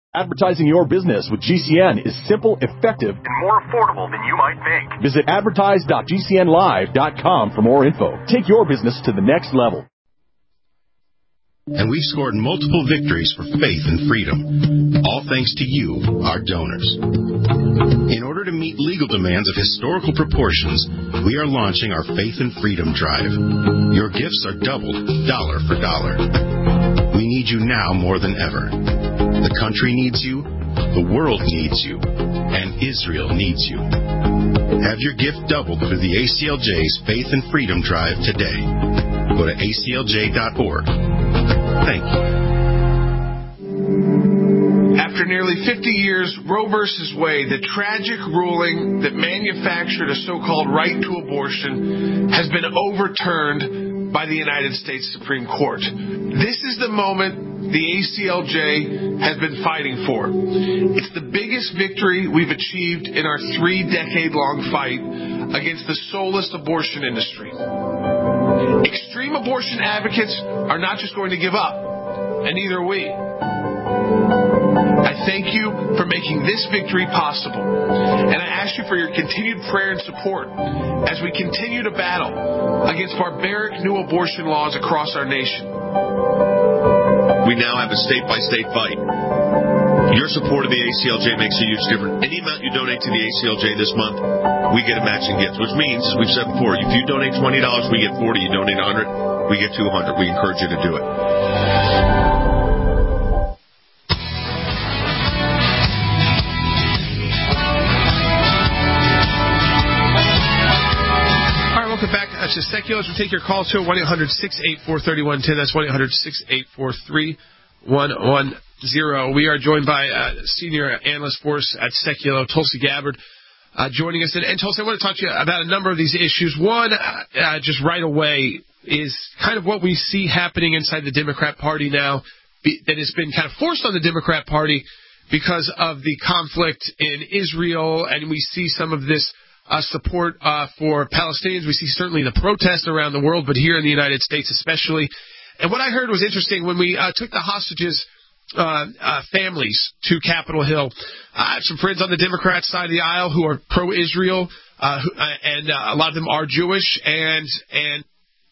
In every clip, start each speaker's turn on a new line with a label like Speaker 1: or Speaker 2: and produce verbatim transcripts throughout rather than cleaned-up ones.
Speaker 1: Advertising your business with G C N is simple, effective,
Speaker 2: and more affordable than you might think.
Speaker 1: Visit advertise dot g c n live dot com for more info. Take your business to the next level.
Speaker 3: And we've scored multiple victories for faith and freedom, all thanks to you, our donors. In order to meet legal demands of historical proportions, we are launching our Faith and Freedom Drive. Your gifts are doubled, dollar for dollar. We need you now more than ever. The country needs you, the world needs you, and Israel needs you. Have your gift doubled through the A C L J's Faith and Freedom Drive today. Go to A C L J dot org. Thank you.
Speaker 4: After nearly fifty years, Roe versus Wade, the tragic ruling that manufactured a so-called right to abortion, has been overturned by the United States Supreme Court. This is the moment the A C L J has been fighting for. It's the biggest victory we've achieved in our three-decade-long fight against the soulless abortion industry. Extreme abortion advocates are not just going to give up, and neither are we. I thank you for making this victory possible, and I ask you for your continued prayer and support as we continue to battle against barbaric new abortion laws across our nation.
Speaker 5: We now have a state-by-state fight. Your support of the A C L J makes a huge difference. Any amount you donate to the A C L J this month, we get a matching gift, which means, as we've said before, if you donate twenty dollars, we get forty dollars. You donate one hundred dollars, we get two hundred dollars. We encourage you to do it.
Speaker 4: Welcome back uh, to Seculars. We'll take your calls to one eight hundred six eight four three one one zero. That's one eight hundred six eight four three one one zero. We are joined by uh, senior analyst for us at Secular, Tulsi Gabbard, uh, joining us. And, and Tulsi, I want to talk to you about a number of these issues. One, uh, uh, just right away, is kind of what we see happening inside the Democrat Party now, be, that has been kind of forced on the Democrat Party because of the conflict in Israel, and we see some of this Uh, support uh, for Palestinians. We see certainly the protests around the world, but here in the United States especially. And what I heard was interesting when we uh, took the hostages' uh, uh, families to Capitol Hill. I have some friends on the Democrat side of the aisle who are pro-Israel, uh, who, uh, and uh, a lot of them are Jewish, and and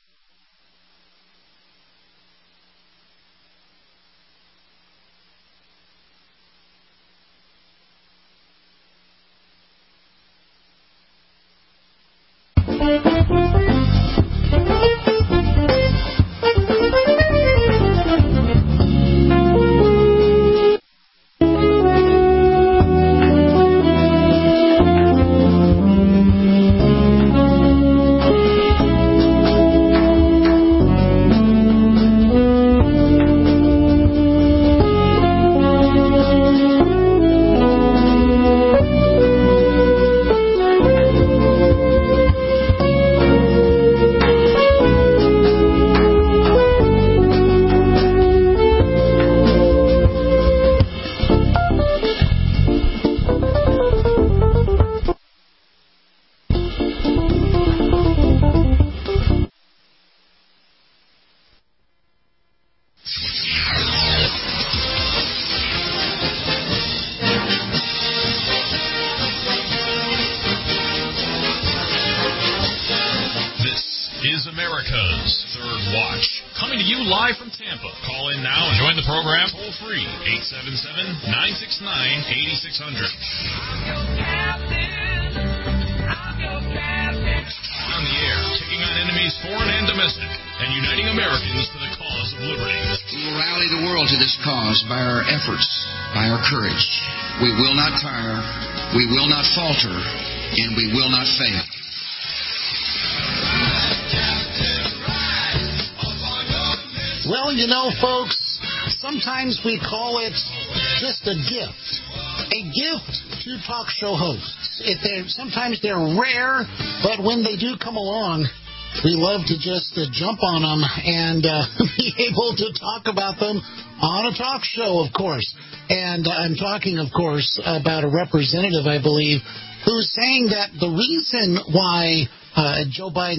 Speaker 6: sometimes we call it just a gift. A gift to talk show hosts. If they're, sometimes they're rare, but when they do come along, we love to just uh, jump on them and uh, be able to talk about them on a talk show, of course. And uh, I'm talking, of course, about a representative, I believe, who's saying that the reason why uh, Joe Biden's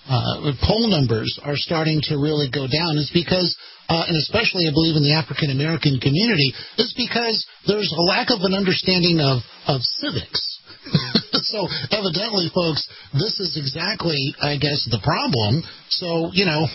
Speaker 6: uh, poll numbers are starting to really go down is because, uh, and especially I believe in the African American community, is because there's a lack of an understanding of, of civics. So evidently, folks, this is exactly, I guess, the problem. So, you know,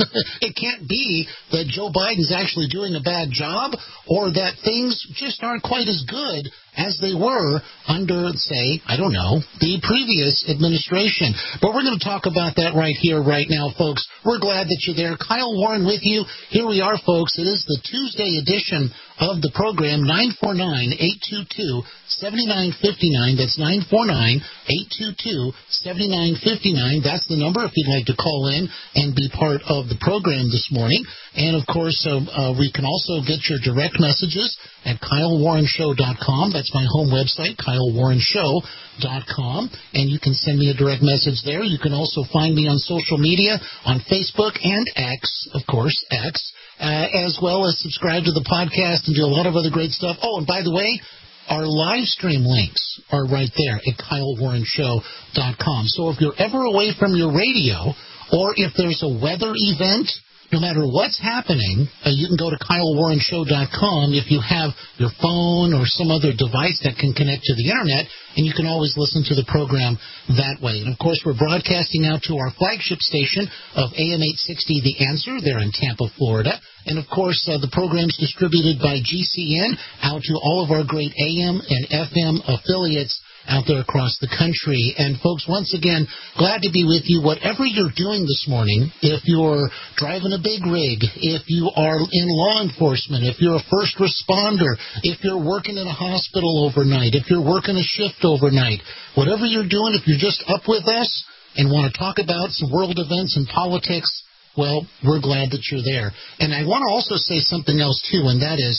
Speaker 6: it can't be that Joe Biden's actually doing a bad job or that things just aren't quite as good as they were under, say, I don't know, the previous administration. But we're going to talk about that right here, right now, folks. We're glad that you're there. Kyle Warren with you. Here we are, folks. It is the Tuesday edition of the program, nine four nine, eight two two, seven nine five nine. That's nine four nine, eight two two, seven nine five nine. That's the number if you'd like to call in and be part of the program this morning. And, of course, uh, uh, we can also get your direct messages at Kyle Warren Show dot com. That's my home website, Kyle Warren Show dot com. And you can send me a direct message there. You can also find me on social media, on Facebook and X, of course, X, uh, as well as subscribe to the podcast and do a lot of other great stuff. Oh, and by the way, our live stream links are right there at Kyle Warren Show dot com. So if you're ever away from your radio or if there's a weather event, no matter what's happening, uh, you can go to Kyle Warren Show dot com if you have your phone or some other device that can connect to the Internet, and you can always listen to the program that way. And, of course, we're broadcasting out to our flagship station of A M eight sixty The Answer there in Tampa, Florida. And, of course, uh, the program's distributed by G C N out to all of our great A M and F M affiliates out there across the country. And, folks, once again, glad to be with you. Whatever you're doing this morning, if you're driving a big rig, if you are in law enforcement, if you're a first responder, if you're working in a hospital overnight, if you're working a shift overnight, whatever you're doing, if you're just up with us and want to talk about some world events and politics, well, we're glad that you're there. And I want to also say something else, too, and that is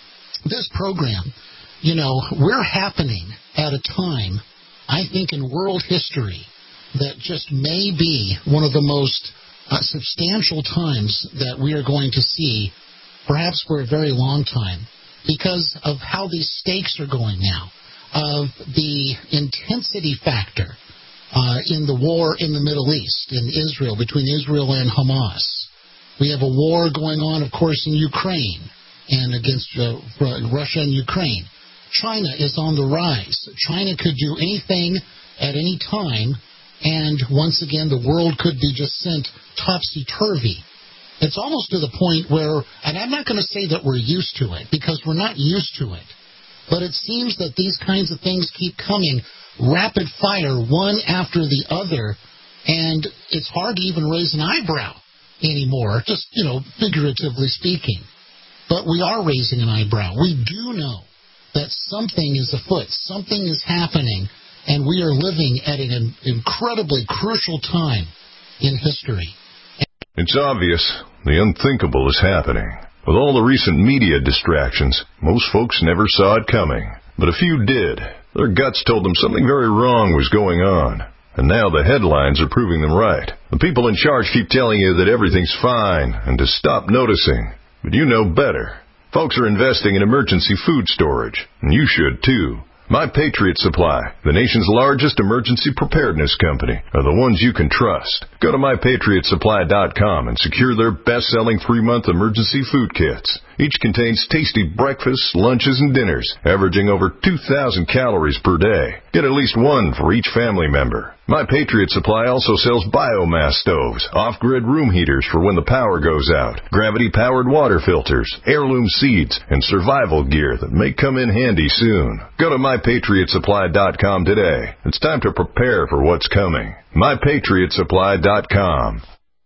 Speaker 6: this program, you know, we're happening at a time, I think, in world history that just may be one of the most uh, substantial times that we are going to see, perhaps for a very long time, because of how these stakes are going now, of the intensity factor uh, in the war in the Middle East, in Israel, between Israel and Hamas. We have a war going on, of course, in Ukraine and against uh, Russia and Ukraine. China is on the rise. China could do anything at any time, and once again, the world could be just sent topsy-turvy. It's almost to the point where, and I'm not going to say that we're used to it, because we're not used to it, but it seems that these kinds of things keep coming rapid fire, one after the other, and it's hard to even raise an eyebrow anymore, just, you know, figuratively speaking. But we are raising an eyebrow. We do know that something is afoot, something is happening, and we are living at an incredibly crucial time in history.
Speaker 7: It's obvious the unthinkable is happening. With all the recent media distractions, most folks never saw it coming. But a few did. Their guts told them something very wrong was going on. And now the headlines are proving them right. The people in charge keep telling you that everything's fine and to stop noticing. But you know better. Folks are investing in emergency food storage, and you should too. My Patriot Supply, the nation's largest emergency preparedness company, are the ones you can trust. Go to my patriot supply dot com and secure their best-selling three-month emergency food kits. Each contains tasty breakfasts, lunches, and dinners, averaging over two thousand calories per day. Get at least one for each family member. My Patriot Supply also sells biomass stoves, off-grid room heaters for when the power goes out, gravity-powered water filters, heirloom seeds, and survival gear that may come in handy soon. Go to my patriot supply dot com today. It's time to prepare for what's coming. my patriot supply dot com.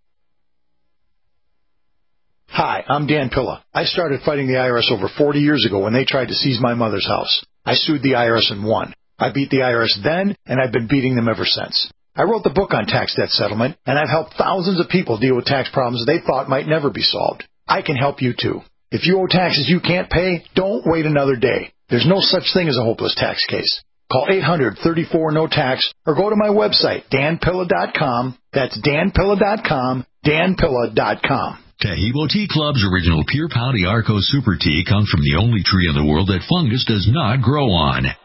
Speaker 8: Hi, I'm Dan Pilla. I started fighting the I R S over forty years ago when they tried to seize my mother's house. I sued the I R S and won. I beat the I R S then, and I've been beating them ever since. I wrote the book on tax debt settlement, and I've helped thousands of people deal with tax problems they thought might never be solved. I can help you too. If you owe taxes you can't pay, don't wait another day. There's no such thing as a hopeless tax case. Call eight hundred, thirty-four, no tax or go to my website, dan pilla dot com. That's dan pilla dot com, dan pilla dot com.
Speaker 9: Taheebo Tea Club's original Pure Pau d'Arco Super Tea comes from the only tree in the world that fungus does not grow on.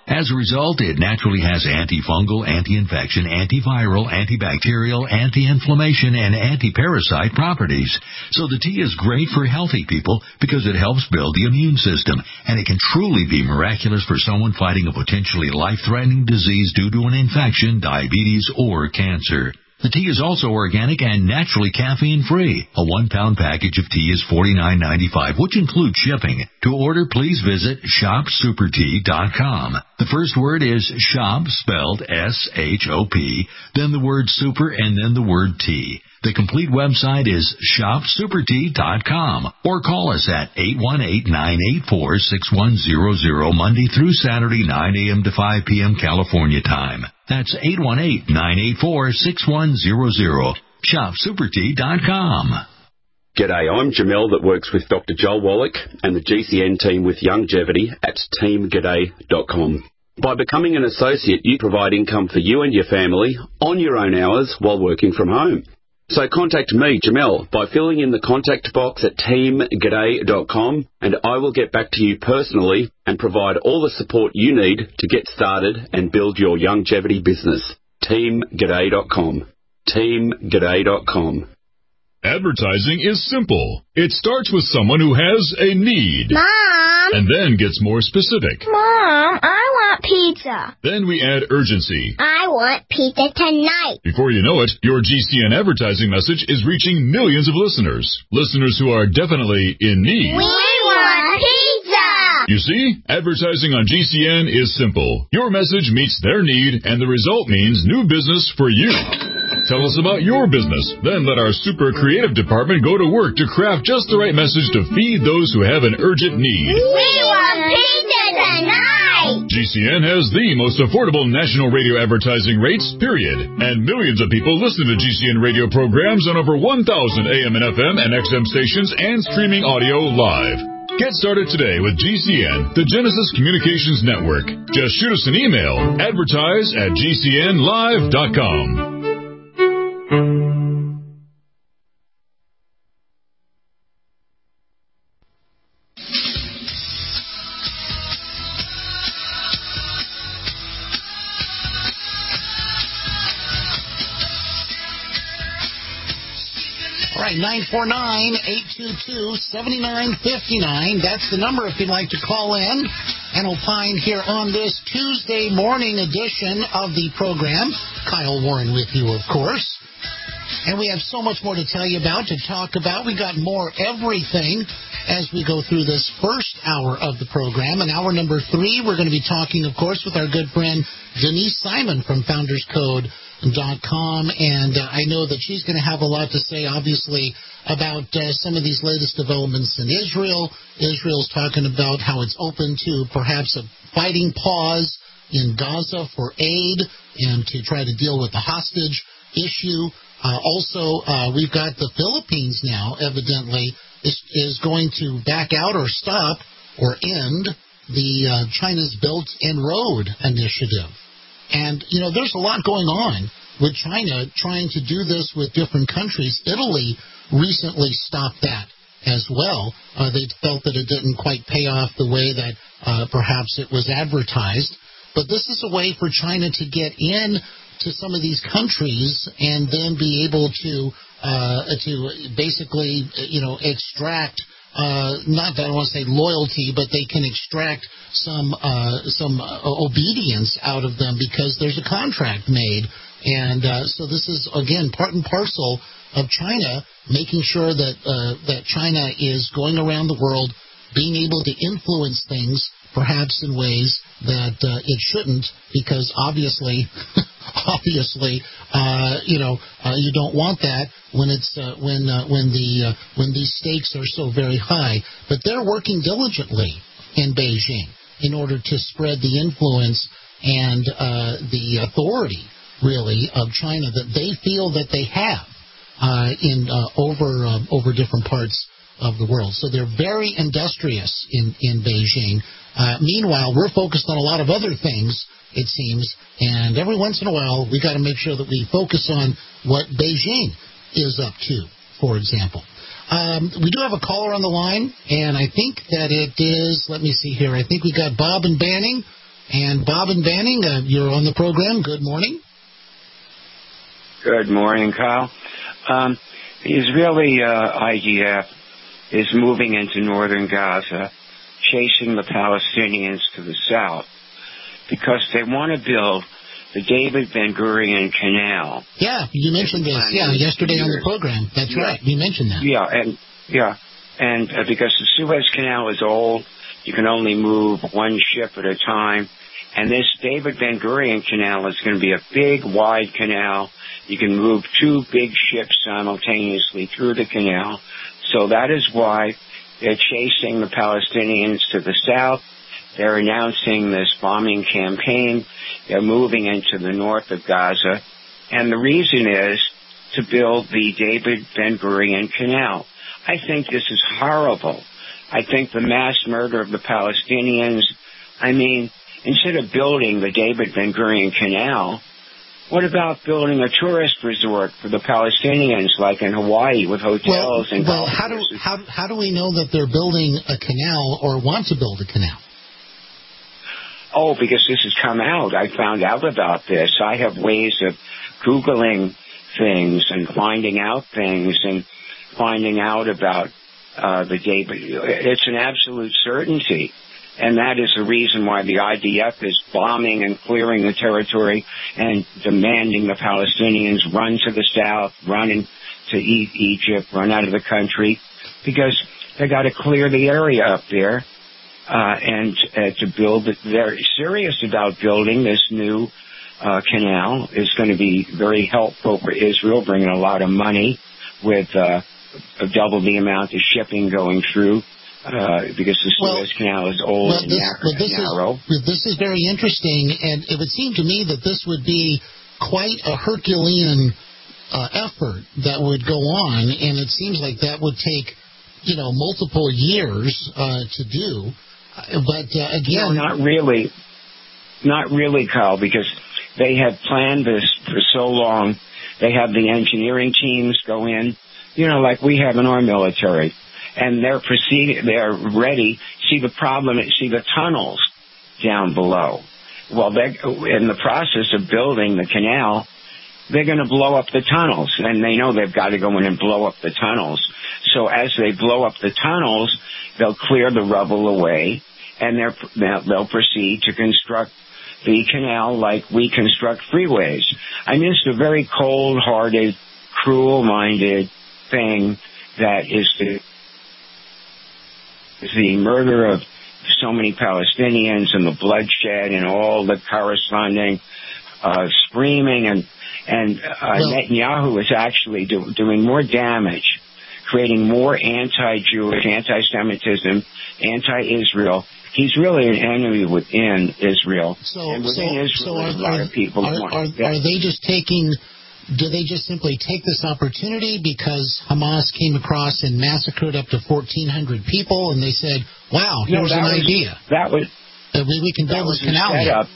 Speaker 9: As a result, it naturally has antifungal, anti-infection, antiviral, antibacterial, anti-inflammation, and anti-parasite properties. So the tea is great for healthy people because it helps build the immune system, and it can truly be miraculous for someone fighting a potentially life-threatening disease due to an infection, diabetes, or cancer. The tea is also organic and naturally caffeine-free. A one-pound package of tea is forty-nine ninety-five, which includes shipping. To order, please visit shop super tea dot com. The first word is shop, spelled S H O P, then the word super, and then the word tea. The complete website is shop super tea dot com, or call us at eight one eight, nine eight four, six one zero zero Monday through Saturday, nine a.m. to five p.m. California time. That's eight one eight, nine eight four, six one zero zero. shop super tea dot com.
Speaker 10: G'day, I'm Jamel that works with Doctor Joel Wallach and the G C N team with Longevity at team g'day dot com. By becoming an associate, you provide income for you and your family on your own hours while working from home. So contact me, Jamel, by filling in the contact box at team g'day dot com, and I will get back to you personally and provide all the support you need to get started and build your longevity business. team g'day dot com. team g'day dot com.
Speaker 11: Advertising is simple. It starts with someone who has a need.
Speaker 12: Mom!
Speaker 11: And then gets more specific.
Speaker 12: Mom, I want pizza.
Speaker 11: Then we add urgency.
Speaker 12: I want pizza tonight.
Speaker 11: Before you know it, your G C N advertising message is reaching millions of listeners. Listeners who are definitely in need.
Speaker 12: We want pizza!
Speaker 11: You see, advertising on G C N is simple. Your message meets their need, and the result means new business for you. Tell us about your business. Then let our super creative department go to work to craft just the right message to feed those who have an urgent need.
Speaker 12: We want pizza tonight!
Speaker 11: G C N has the most affordable national radio advertising rates, period. And millions of people listen to G C N radio programs on over one thousand A M and F M and X M stations and streaming audio live. Get started today with G C N, the Genesis Communications Network. Just shoot us an email, advertise at G C N live dot com.
Speaker 6: All right, nine four nine, eight two two, seven nine five nine. That's the number if you'd like to call in and opine here on this Tuesday morning edition of the program. Kyle Warren with you, of course. And we have so much more to tell you about, to talk about. We got more everything as we go through this first hour of the program. In hour number three, we're going to be talking, of course, with our good friend Denise Simon from Founders Code dot com, and uh, I know that she's going to have a lot to say, obviously, about uh, some of these latest developments in Israel. Israel's talking about how it's open to perhaps a fighting pause in Gaza for aid and to try to deal with the hostage issue. Uh, also, uh, we've got the Philippines now, evidently, is, is going to back out or stop or end the uh, China's Belt and Road initiative. And, you know, there's a lot going on with China trying to do this with different countries. Italy recently stopped that as well. Uh, they felt that it didn't quite pay off the way that uh, perhaps it was advertised. But this is a way for China to get in to some of these countries and then be able to uh, to basically, you know, extract Uh, not that I want to say loyalty, but they can extract some uh, some uh, obedience out of them because there's a contract made. And uh, so this is, again, part and parcel of China making sure that uh, that China is going around the world, being able to influence things, perhaps in ways that uh, it shouldn't, because obviously, obviously, uh, you know, uh, you don't want that when it's uh, when uh, when the uh, when these stakes are so very high. But they're working diligently in Beijing in order to spread the influence and uh, the authority, really, of China that they feel that they have uh, in uh, over uh, over different parts of the world. So they're very industrious in in Beijing. Uh, meanwhile, we're focused on a lot of other things, it seems, and every once in a while, we got to make sure that we focus on what Beijing is up to, for example. Um, we do have a caller on the line, and I think that it is, let me see here, I think we got Bob and Banning And Bob and Banning, uh, you're on the program. Good morning.
Speaker 13: Good morning, Kyle. Um, the Israeli uh, I D F is moving into northern Gaza, chasing the Palestinians to the south, because they want to build the David Ben-Gurion Canal.
Speaker 6: Yeah, you mentioned this. Yeah, yesterday on the program. That's
Speaker 13: yeah.
Speaker 6: right. You mentioned that.
Speaker 13: Yeah, and yeah, and uh, because the Suez Canal is old, you can only move one ship at a time. And this David Ben-Gurion Canal is going to be a big, wide canal. You can move two big ships simultaneously through the canal. So that is why they're chasing the Palestinians to the south. They're announcing this bombing campaign. They're moving into the north of Gaza. And the reason is to build the David Ben-Gurion Canal. I think this is horrible. I think the mass murder of the Palestinians, I mean, instead of building the David Ben-Gurion Canal, what about building a tourist resort for the Palestinians, like in Hawaii, with hotels
Speaker 6: well,
Speaker 13: and
Speaker 6: well, how do how how do we know that they're building a canal or want to build a canal?
Speaker 13: Oh, because this has come out. I found out about this. I have ways of Googling things and finding out things and finding out about uh, the David. It's an absolute certainty. And that is the reason why the I D F is bombing and clearing the territory and demanding the Palestinians run to the south, run into Egypt, run out of the country, because they got to clear the area up there uh, and uh, to build. They're serious about building this new uh, canal. It's going to be very helpful for Israel, bringing a lot of money with uh, double the amount of shipping going through. Uh, because the Suez well, Canal is old
Speaker 6: well,
Speaker 13: and
Speaker 6: this,
Speaker 13: narrow.
Speaker 6: But this, is, this is very interesting, and it would seem to me that this would be quite a Herculean uh, effort that would go on, and it seems like that would take, you know, multiple years uh, to do. But uh, again,
Speaker 13: no, not really, not really, Kyle, because they have planned this for so long. They have the engineering teams go in, you know, like we have in our military. And they're proceeding, they're ready. See the problem, see the tunnels down below. Well, they're in the process of building the canal. They're going to blow up the tunnels, and they know they've got to go in and blow up the tunnels. So as they blow up the tunnels, they'll clear the rubble away, and they're, they'll proceed to construct the canal like we construct freeways. I mean, it's a very cold-hearted, cruel-minded thing that is the the murder of so many Palestinians and the bloodshed and all the corresponding uh, screaming. And, and uh, well, Netanyahu is actually do, doing more damage, creating more anti-Jewish, anti-Semitism, anti-Israel. He's really an enemy within Israel.
Speaker 6: So,
Speaker 13: and within
Speaker 6: so,
Speaker 13: Israel,
Speaker 6: so are,
Speaker 13: a lot of people
Speaker 6: are,
Speaker 13: want
Speaker 6: are,
Speaker 13: that.
Speaker 6: are they just taking... Do they just simply take this opportunity because Hamas came across and massacred up to fourteen hundred people, and they said, wow, here's
Speaker 13: no,
Speaker 6: an
Speaker 13: was,
Speaker 6: idea.
Speaker 13: That was...
Speaker 6: Uh, we, we can build this canal
Speaker 13: here.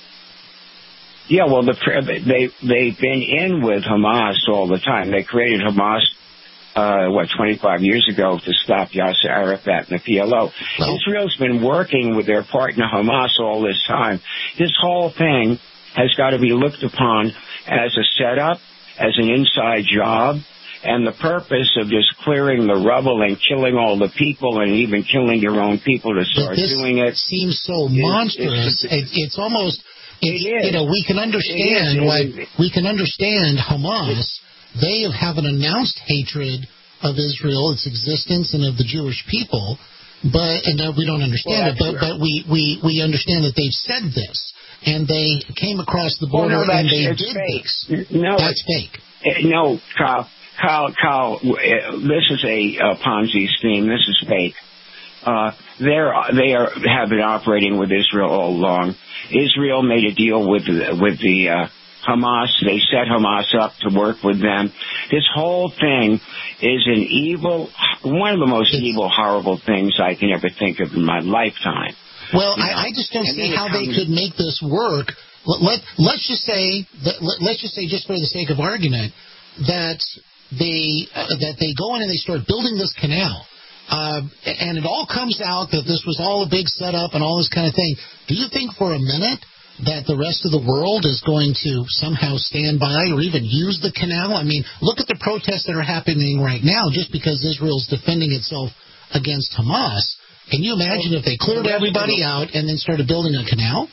Speaker 13: Yeah, well, the, they, they've been in with Hamas all the time. They created Hamas, uh, what, twenty-five years ago to stop Yasser Arafat and the P L O. Well, Israel's been working with their partner Hamas all this time. This whole thing has got to be looked upon as a setup, as an inside job, and the purpose of just clearing the rubble and killing all the people and even killing your own people to start
Speaker 6: this
Speaker 13: doing it
Speaker 6: seems so monstrous. It's, it's, it's almost, it's,
Speaker 13: it is.
Speaker 6: you know, we can understand why we can understand Hamas. They have an announced hatred of Israel, its existence, and of the Jewish people. But and uh, we don't understand well, it, but but we, we, we understand that they've said this. And they came across the border
Speaker 13: oh, no,
Speaker 6: and they
Speaker 13: did
Speaker 6: fake.
Speaker 13: this. No,
Speaker 6: that's fake.
Speaker 13: Uh, no, Kyle, Kyle, Kyle, uh, this is a uh, Ponzi scheme. This is fake. Uh, they're, they are, have been operating with Israel all along. Israel made a deal with the, with the uh, Hamas. They set Hamas up to work with them. This whole thing is an evil, one of the most it's, evil, horrible things I can ever think of in my lifetime.
Speaker 6: Well, you know, I, I just don't see how they could make this work. Let, let, let's just say, that, let, let's just say, just for the sake of argument, that they uh, that they go in and they start building this canal, uh, and it all comes out that this was all a big setup and all this kind of thing. Do you think for a minute that the rest of the world is going to somehow stand by or even use the canal? I mean, look at the protests that are happening right now just because Israel's defending itself against Hamas. Can you imagine if they cleared everybody out and then started building a canal?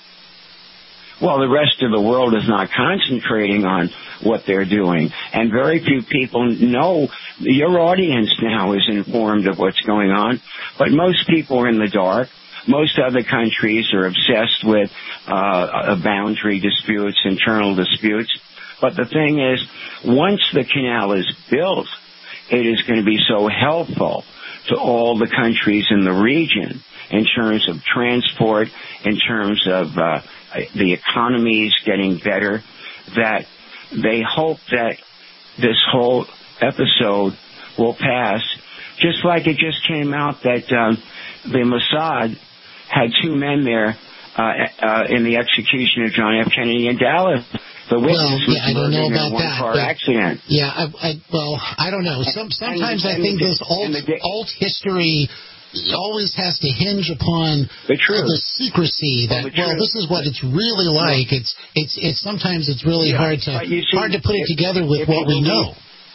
Speaker 13: Well, the rest of the world is not concentrating on what they're doing. And very few people know. Your audience now is informed of what's going on, but most people are in the dark. Most other countries are obsessed with uh, boundary disputes, internal disputes. But the thing is, once the canal is built, it is going to be so helpful to all the countries in the region in terms of transport, in terms of uh, the economies getting better, that they hope that this whole episode will pass. Just like it just came out that um, the Mossad had two men there uh, uh, in the execution of John F. Kennedy in Dallas. The witness
Speaker 6: well, yeah,
Speaker 13: was
Speaker 6: I don't know
Speaker 13: murdered
Speaker 6: about
Speaker 13: in a
Speaker 6: that.
Speaker 13: one-car accident.
Speaker 6: Yeah, I, I, well, I don't know. Some, sometimes and, and, I think this alt, alt history always has to hinge upon
Speaker 13: the, truth.
Speaker 6: the secrecy. That well, well this is what it's really like. Yeah. It's it's it's sometimes it's really
Speaker 13: yeah,
Speaker 6: hard to
Speaker 13: see,
Speaker 6: hard to put
Speaker 13: if,
Speaker 6: it together with what we know.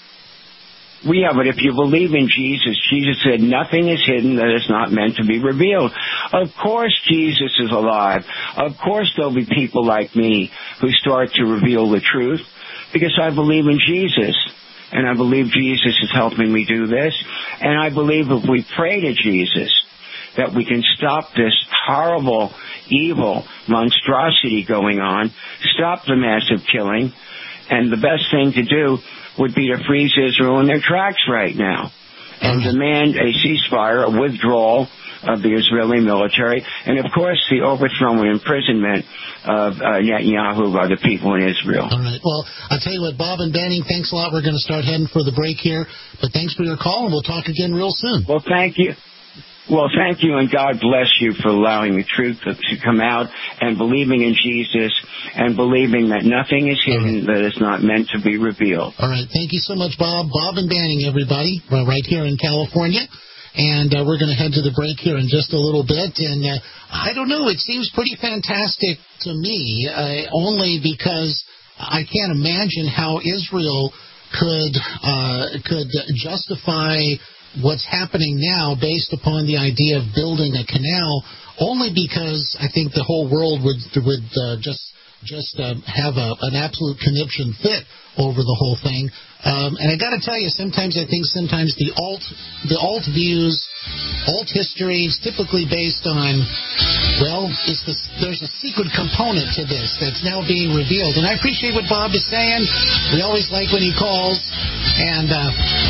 Speaker 13: Yeah, but if you believe in Jesus, Jesus said nothing is hidden that is not meant to be revealed. Of course Jesus is alive. Of course there'll be people like me who start to reveal the truth because I believe in Jesus. And I believe Jesus is helping me do this. And I believe if we pray to Jesus, that we can stop this horrible, evil monstrosity going on, stop the massive killing, and the best thing to do would be to freeze Israel in their tracks right now and demand a ceasefire, a withdrawal of the Israeli military, and, of course, the overthrow and imprisonment of uh, Netanyahu by the people in Israel.
Speaker 6: All right. Well, I'll tell you what, Bob and Banning, thanks a lot. We're going to start heading for the break here, but thanks for your call, and we'll talk again real soon.
Speaker 13: Well, thank you. Well, thank you, and God bless you for allowing the truth to, to come out and believing in Jesus and believing that nothing is hidden right. that is not meant to be revealed.
Speaker 6: All right. Thank you so much, Bob. Bob and Banning, everybody, right here in California. And uh, we're going to head to the break here in just a little bit. And uh, I don't know, it seems pretty fantastic to me, uh, only because I can't imagine how Israel could uh, could justify what's happening now based upon the idea of building a canal, only because I think the whole world would would uh, just just uh, have a, an absolute conniption fit over the whole thing. Um, and I got to tell you, sometimes I think sometimes the alt the alt views, alt history is typically based on, well, it's the, there's a secret component to this that's now being revealed. And I appreciate what Bob is saying. We always like when he calls. And uh,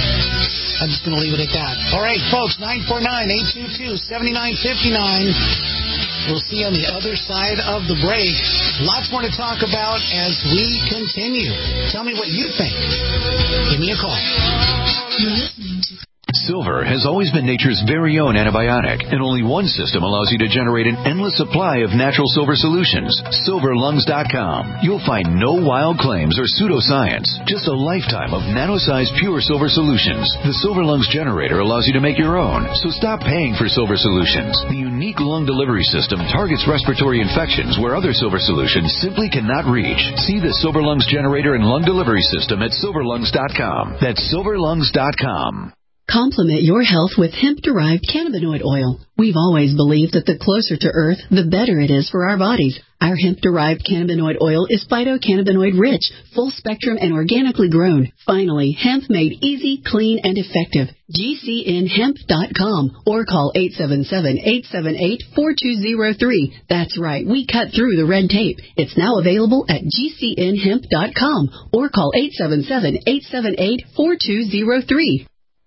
Speaker 6: I'm just going to leave it at that. All right, folks, nine four nine, eight two two, seven nine five nine. We'll see you on the other side of the break. Lots more to talk about as we continue. Tell me what you think. Give me a call.
Speaker 14: You're listening to Silver has always been nature's very own antibiotic, and only one system allows you to generate an endless supply of natural silver solutions. silver lungs dot com. You'll find no wild claims or pseudoscience, just a lifetime of nano-sized pure silver solutions. The Silver Lungs generator allows you to make your own, so stop paying for silver solutions. The unique lung delivery system targets respiratory infections where other silver solutions simply cannot reach. See the Silver Lungs generator and lung delivery system at silver lungs dot com. That's silver lungs dot com.
Speaker 15: Complement your health with hemp-derived cannabinoid oil. We've always believed that the closer to Earth, the better it is for our bodies. Our hemp-derived cannabinoid oil is phytocannabinoid-rich, full-spectrum, and organically grown. Finally, hemp made easy, clean, and effective. G C N hemp dot com or call eight seven seven, eight seven eight, four two zero three. That's right, we cut through the red tape. It's now available at G C N hemp dot com or call eight seven seven, eight seven eight, four two zero three.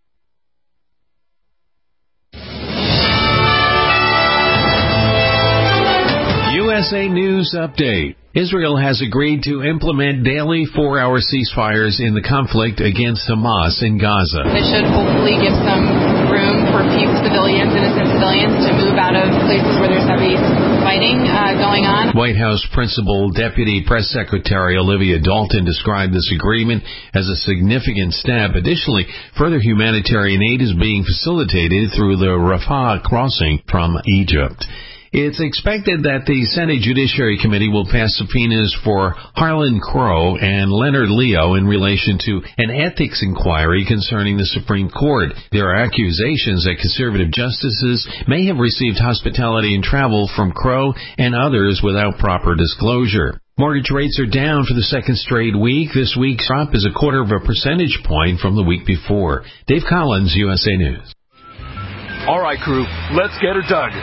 Speaker 16: U S A News Update. Israel has agreed to implement daily four-hour ceasefires in the conflict against Hamas in Gaza.
Speaker 17: It should hopefully give some room for few civilians, innocent civilians, to move out of places where there's heavy fighting uh, going on.
Speaker 16: White House Principal Deputy Press Secretary Olivia Dalton described this agreement as a significant step. Additionally, further humanitarian aid is being facilitated through the Rafah crossing from Egypt. It's expected that the Senate Judiciary Committee will pass subpoenas for Harlan Crow and Leonard Leo in relation to an ethics inquiry concerning the Supreme Court. There are accusations that conservative justices may have received hospitality and travel from Crow and others without proper disclosure. Mortgage rates are down for the second straight week. This week's drop is a quarter of a percentage point from the week before. Dave Collins, U S A News.
Speaker 1: All right, crew, let's get her dug.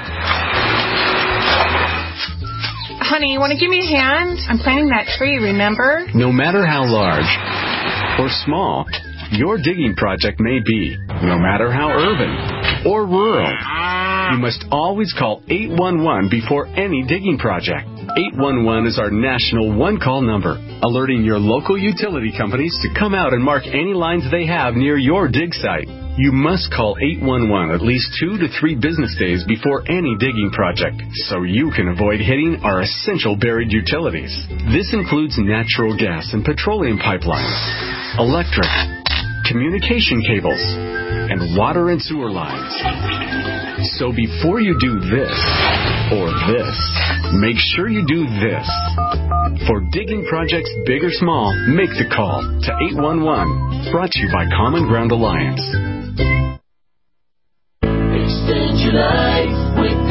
Speaker 17: Honey, you want to give me a hand? I'm planting that tree, remember?
Speaker 18: No matter how large or small your digging project may be, no matter how urban or rural, you must always call eight one one before any digging project. eight one one is our national one-call number, alerting your local utility companies to come out and mark any lines they have near your dig site. You must call eight one one at least two to three business days before any digging project, so you can avoid hitting our essential buried utilities. This includes natural gas and petroleum pipelines, electric, communication cables, and water and sewer lines. So before you do this or this, make sure you do this. For digging projects big or small, make the call to eight one one. Brought to you by Common Ground Alliance.
Speaker 19: Extend your life with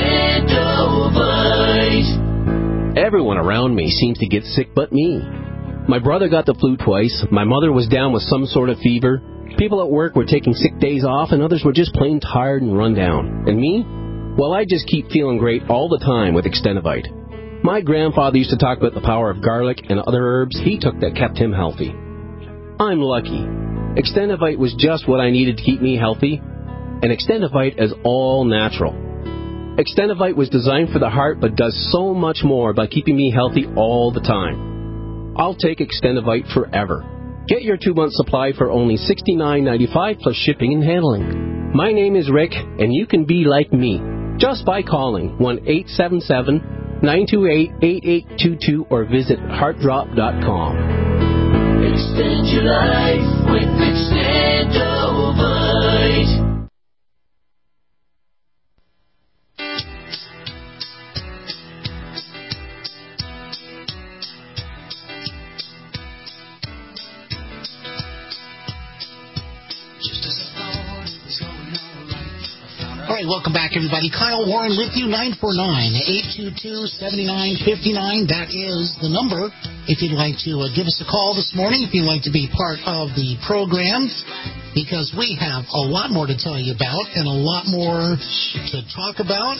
Speaker 19: Extendovite. Everyone around me seems to get sick but me. My brother got the flu twice. My mother was down with some sort of fever. People at work were taking sick days off, and others were just plain tired and run down. And me? Well, I just keep feeling great all the time with Extendovite. My grandfather used to talk about the power of garlic and other herbs he took that kept him healthy. I'm lucky. Extendovite was just what I needed to keep me healthy, and Extendovite is all natural. Extendovite was designed for the heart but does so much more by keeping me healthy all the time. I'll take Extendovite forever. Get your two-month supply for only sixty-nine ninety-five plus shipping and handling. My name is Rick, and you can be like me just by calling one eight seven seven, nine two eight, eight eight two two or visit heart drop dot com. Extend your life with Extendovite.
Speaker 6: All right, welcome back, everybody. Kyle Warren with you, nine four nine, eight two two, seven nine five nine. That is the number if you'd like to uh, give us a call this morning, if you'd like to be part of the program, because we have a lot more to tell you about and a lot more to talk about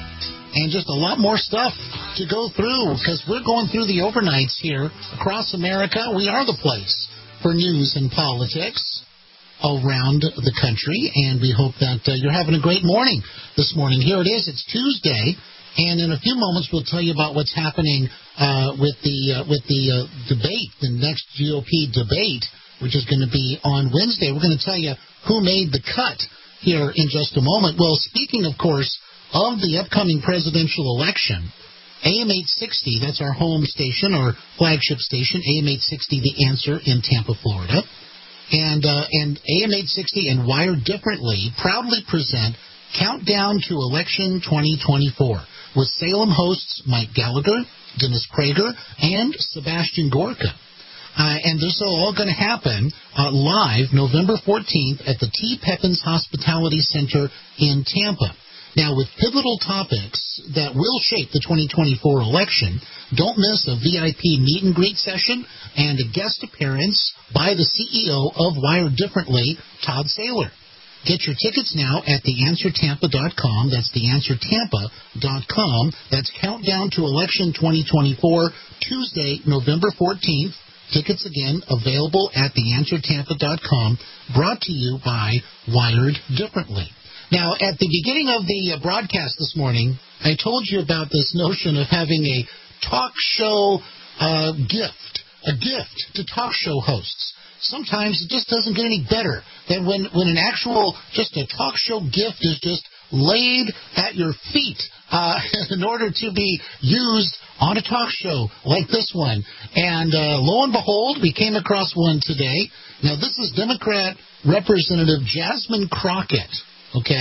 Speaker 6: and just a lot more stuff to go through, because we're going through the overnights here across America. We are the place for news and politics around the country, and we hope that uh, you're having a great morning this morning. Here it is. It's Tuesday, and in a few moments we'll tell you about what's happening uh, with the uh, with the uh, debate, the next G O P debate, which is going to be on Wednesday. We're going to tell you who made the cut here in just a moment. Well, speaking, of course, of the upcoming presidential election, A M eight sixty, that's our home station or flagship station, A M eight sixty, The Answer in Tampa, Florida. And uh, and A M eight sixty and Wired Differently proudly present Countdown to Election twenty twenty-four with Salem hosts Mike Gallagher, Dennis Prager, and Sebastian Gorka. Uh, and this is all going to happen uh, live November fourteenth at the T. Pepin's Hospitality Center in Tampa. Now, with pivotal topics that will shape the twenty twenty-four election, don't miss a V I P meet and greet session and a guest appearance by the C E O of Wired Differently, Todd Saylor. Get your tickets now at the answer tampa dot com. That's the answer tampa dot com. That's Countdown to Election twenty twenty-four, Tuesday, November fourteenth. Tickets, again, available at the answer tampa dot com, brought to you by Wired Differently. Now, at the beginning of the broadcast this morning, I told you about this notion of having a talk show uh, gift, a gift to talk show hosts. Sometimes it just doesn't get any better than when, when an actual, just a talk show gift is just laid at your feet uh, in order to be used on a talk show like this one. And uh, lo and behold, we came across one today. Now, this is Democrat Representative Jasmine Crockett. Okay,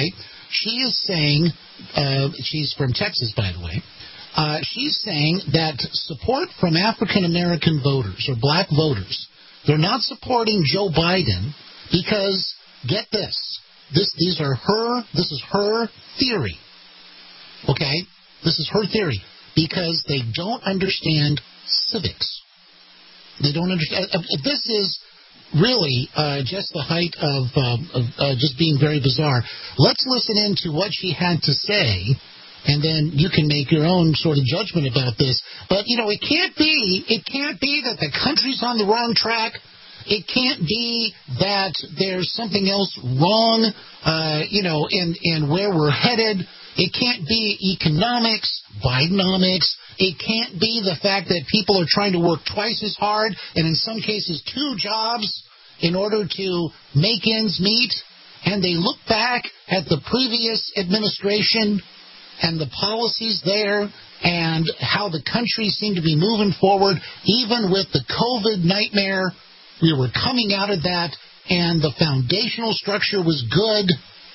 Speaker 6: She is saying, uh, she's from Texas, by the way, uh, she's saying that support from African-American voters or black voters, they're not supporting Joe Biden because, get this, this these are her, this is her theory, okay? This is her theory, because they don't understand civics. They don't understand. This is really uh, just the height of, uh, of uh, just being very bizarre. Let's listen in to what she had to say, and then you can make your own sort of judgment about this. But, you know, it can't be, it can't be that the country's on the wrong track. It can't be that there's something else wrong, uh, you know, in, in where we're headed. It can't be economics, Bidenomics. It can't be the fact that people are trying to work twice as hard and in some cases two jobs in order to make ends meet. And they look back at the previous administration and the policies there and how the country seemed to be moving forward. Even with the COVID nightmare, we were coming out of that and the foundational structure was good.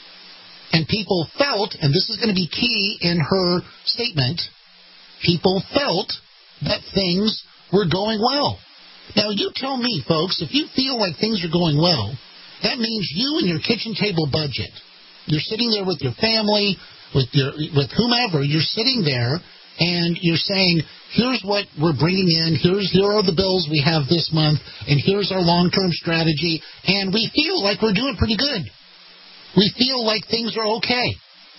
Speaker 6: And people felt, and this is going to be key in her statement, people felt that things were going well. Now, you tell me, folks, if you feel like things are going well, that means you and your kitchen table budget. You're sitting there with your family, with your with whomever. You're sitting there, and you're saying, here's what we're bringing in. Here's here are the bills we have this month, and here's our long-term strategy. And we feel like we're doing pretty good. We feel like things are okay.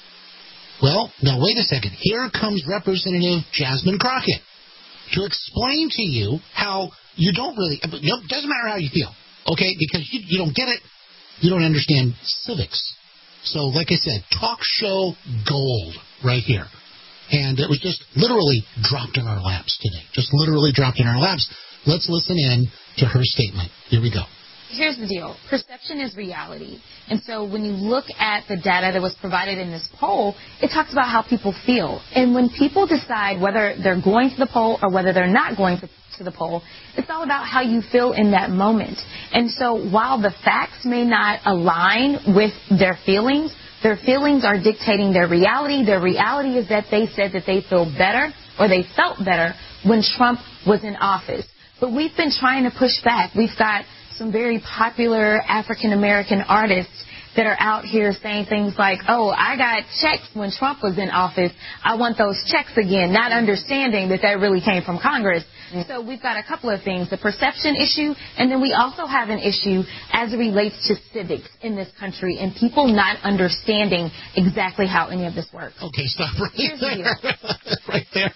Speaker 6: Well, now wait a second. Here comes Representative Jasmine Crockett to explain to you how you don't really, it doesn't matter how you feel, okay, because you, you don't get it. You don't understand civics. So, like I said, talk show gold right here. And it was just literally dropped in our laps today. Just literally dropped in our laps. Let's listen in to her statement. Here we go.
Speaker 17: Here's the deal. Perception is reality. And so when you look at the data that was provided in this poll, it talks about how people feel. And when people decide whether they're going to the poll or whether they're not going to, to the poll, it's all about how you feel in that moment. And so while the facts may not align with their feelings, their feelings are dictating their reality. Their reality is that they said that they feel better or they felt better when Trump was in office. But we've been trying to push back. We've got some very popular African-American artists that are out here saying things like, oh, I got checks when Trump was in office. I want those checks again, not understanding that that really came from Congress. Mm-hmm. So we've got a couple of things, the perception issue, and then we also have an issue as it relates to civics in this country and people not understanding exactly how any of this works.
Speaker 6: Okay, stop right
Speaker 17: Here's
Speaker 6: there.
Speaker 17: The
Speaker 6: right there.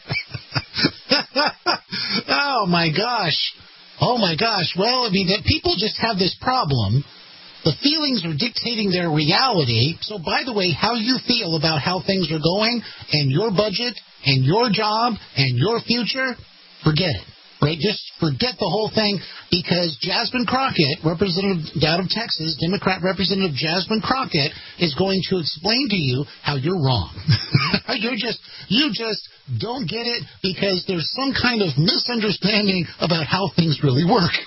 Speaker 6: Oh, my gosh. Oh, my gosh. Well, I mean, that people just have this problem. The feelings are dictating their reality. So, by the way, how you feel about how things are going and your budget and your job and your future, forget it. Right? Just forget the whole thing because Jasmine Crockett, representative out of Texas, Democrat Representative Jasmine Crockett, is going to explain to you how you're wrong. you're just, you just don't get it because there's some kind of misunderstanding about how things really work.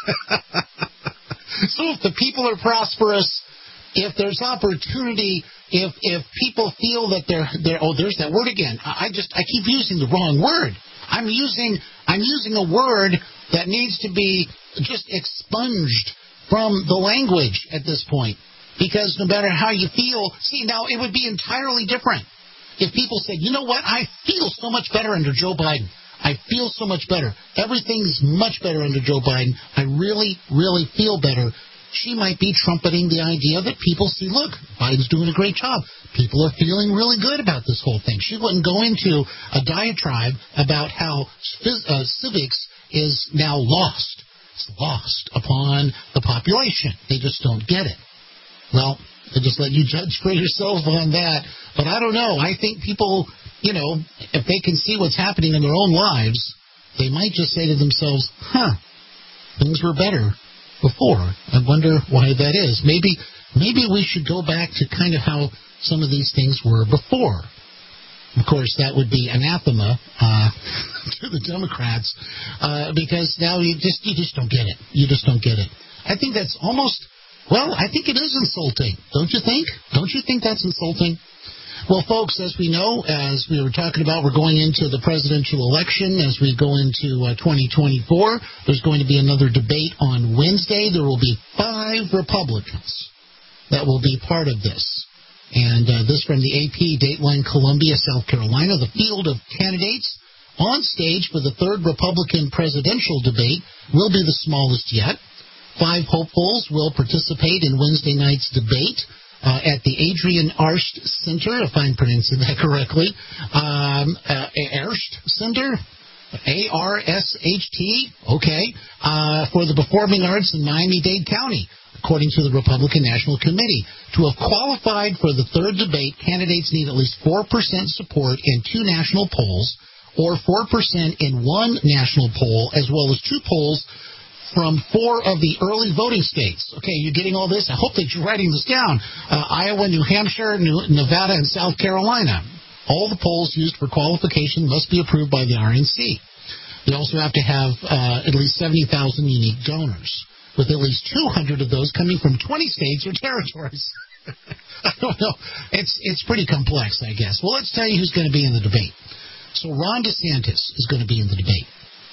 Speaker 6: So if the people are prosperous, if there's opportunity, if if people feel that they're they're oh there's that word again. I just I keep using the wrong word. I'm using I'm using a word that needs to be just expunged from the language at this point. Because no matter how you feel, see now it would be entirely different if people said, you know what, I feel so much better under Joe Biden. I feel so much better. Everything's much better under Joe Biden. I really, really feel better. She might be trumpeting the idea that people see, look, Biden's doing a great job. People are feeling really good about this whole thing. She wouldn't go into a diatribe about how uh, civics is now lost. It's lost upon the population. They just don't get it. Well, I just let you judge for yourself on that. But I don't know. I think people, you know, if they can see what's happening in their own lives, they might just say to themselves, huh, things were better before. I wonder why that is. Maybe maybe we should go back to kind of how some of these things were before. Of course, that would be anathema uh, to the Democrats uh, because now you just you just don't get it. You just don't get it. I think that's almost Well, I think it is insulting. Don't you think? Don't you think that's insulting? Well, folks, as we know, as we were talking about, we're going into the presidential election. As we go into uh, twenty twenty-four, there's going to be another debate on Wednesday. There will be five Republicans that will be part of this. And uh, this from the A P, Dateline, Columbia, South Carolina. The field of candidates on stage for the third Republican presidential debate will be the smallest yet. Five hopefuls will participate in Wednesday night's debate uh, at the Adrian Arsht Center, if I'm pronouncing that correctly. Um, uh, Arsht Center? A R S H T? Okay. Uh, for the Performing Arts in Miami-Dade County, according to the Republican National Committee. To have qualified for the third debate, candidates need at least four percent support in two national polls or four percent in one national poll, as well as two polls from four of the early voting states. Okay, you're getting all this? I hope that you're writing this down. Uh, Iowa, New Hampshire, New, Nevada, and South Carolina. All the polls used for qualification must be approved by the R N C. They also have to have uh, at least seventy thousand unique donors, with at least two hundred of those coming from twenty states or territories. I don't know. It's, it's pretty complex, I guess. Well, let's tell you who's going to be in the debate. So Ron DeSantis is going to be in the debate.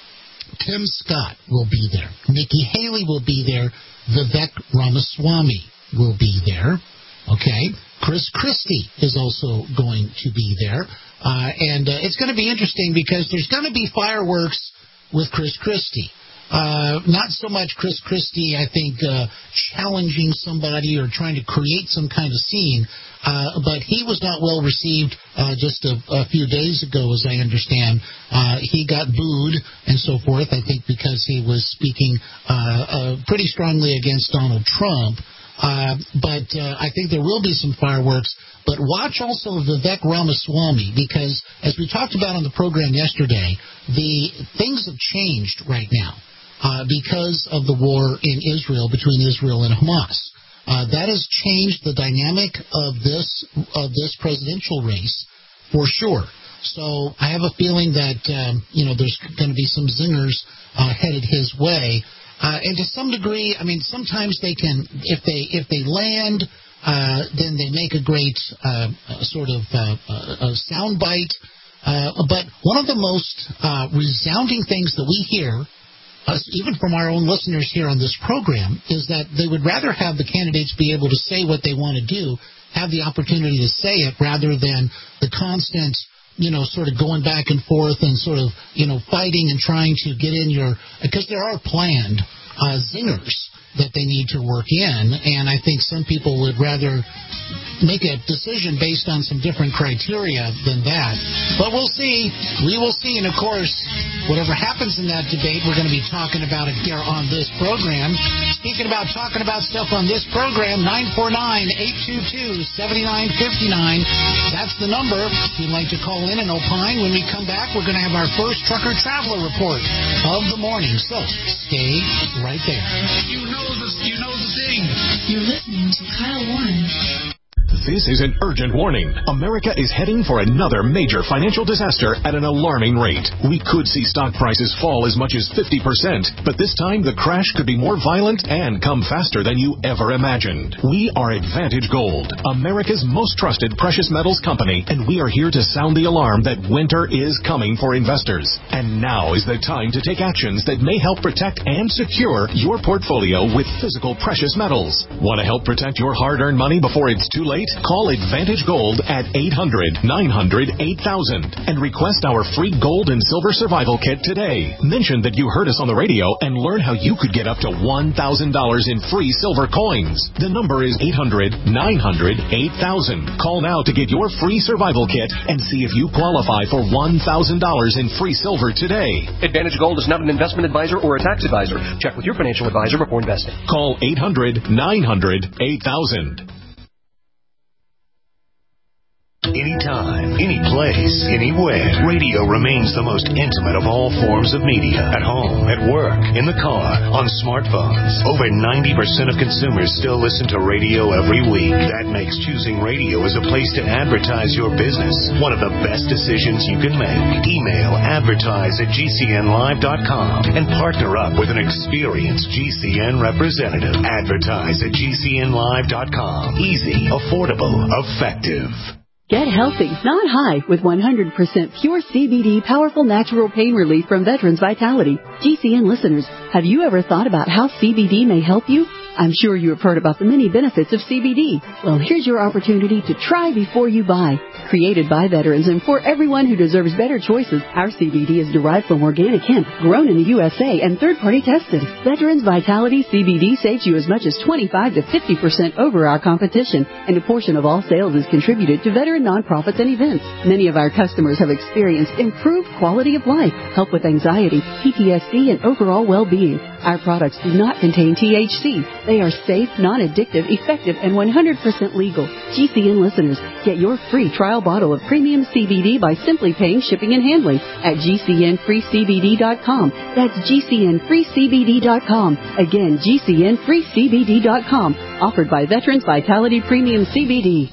Speaker 6: Tim Scott will be there. Nikki Haley will be there. Vivek Ramaswamy will be there. Okay. Chris Christie is also going to be there. Uh, and uh, it's going to be interesting because there's going to be fireworks with Chris Christie. Uh, not so much Chris Christie, I think, uh, challenging somebody or trying to create some kind of scene, uh, but he was not well received uh, just a, a few days ago, as I understand. Uh, he got booed and so forth, I think because he was speaking uh, uh, pretty strongly against Donald Trump. Uh, but uh, I think there will be some fireworks. But watch also Vivek Ramaswamy, because as we talked about on the program yesterday, the things have changed right now. Uh, because of the war in Israel, between Israel and Hamas. Uh, that has changed the dynamic of this of this presidential race for sure. So I have a feeling that um, you know there's going to be some zingers uh, headed his way, uh, and to some degree, I mean, sometimes they can, if they if they land, uh, then they make a great uh, sort of uh, uh, soundbite. Uh, but one of the most uh, resounding things that we hear, Uh, even from our own listeners here on this program, is that they would rather have the candidates be able to say what they want to do, have the opportunity to say it, rather than the constant, you know, sort of going back and forth and sort of, you know, fighting and trying to get in your, because there are planned uh, zingers that they need to work in, and I think some people would rather make a decision based on some different criteria than that. But we'll see. We will see. And, of course, whatever happens in that debate, we're going to be talking about it here on this program. Speaking about talking about stuff on this program, nine four nine, eight two two, seven nine five nine. That's the number if you'd like to call in and opine. When we come back, we're going to have our first Trucker Traveler Report of the morning. So stay right there.
Speaker 20: You know the, you know the thing. You're listening to Kyle Warren.
Speaker 1: This is an urgent warning. America is heading for another major financial disaster at an alarming rate. We could see stock prices fall as much as fifty percent, but this time the crash could be more violent and come faster than you ever imagined. We are Advantage Gold, America's most trusted precious metals company, and we are here to sound the alarm that winter is coming for investors. And now is the time to take actions that may help protect and secure your portfolio with physical precious metals. Want to help protect your hard-earned money before it's too late? Call Advantage Gold at eight hundred, nine hundred, eight thousand and request our free gold and silver survival kit today. Mention that you heard us on the radio and learn how you could get up to one thousand dollars in free silver coins. The number is eight hundred, nine hundred, eight thousand. Call now to get your free survival kit and see if you qualify for one thousand dollars in free silver today.
Speaker 21: Advantage Gold is not an investment advisor or a tax advisor. Check with your financial advisor before investing.
Speaker 1: Call eight hundred, nine hundred, eight thousand.
Speaker 14: Anytime,
Speaker 2: any place, anywhere. Radio remains the most intimate of all forms of media. At home, at work, in the car, on smartphones. Over ninety percent of consumers still listen to radio every week. That makes choosing radio as a place to advertise your business one of the best decisions you can make. Email advertise at G C N live dot com and partner up with an experienced G C N representative. Advertise at G C N live dot com. Easy, affordable, effective.
Speaker 15: Get healthy, not high, with one hundred percent pure C B D powerful natural pain relief from Veterans Vitality. G C N listeners, have you ever thought about how C B D may help you? I'm sure you have heard about the many benefits of C B D. Well, here's your opportunity to try before you buy. Created by veterans and for everyone who deserves better choices, our C B D is derived from organic hemp, grown in the U S A, and third-party tested. Veterans Vitality C B D saves you as much as twenty-five to fifty percent over our competition, and a portion of all sales is contributed to veteran nonprofits and events. Many of our customers have experienced improved quality of life, help with anxiety, P T S D, and overall well-being. Our products do not contain T H C. They are safe, non-addictive, effective, and one hundred percent legal. G C N listeners, get your free trial bottle of premium C B D by simply paying shipping and handling at G C N free C B D dot com. That's G C N free C B D dot com. Again, G C N free C B D dot com. Offered by Veterans Vitality Premium C B D.